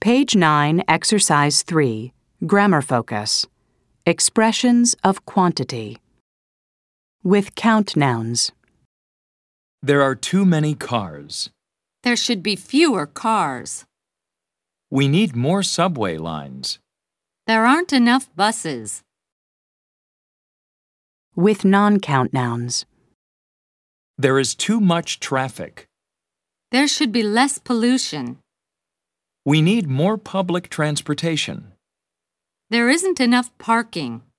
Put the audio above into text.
Page 9, Exercise 3, Grammar Focus. Expressions of quantity. With count nouns. There are too many cars. There should be fewer cars. We need more subway lines. There aren't enough buses. With non-count nouns. There is too much traffic. There should be less pollution. We need more public transportation. There isn't enough parking.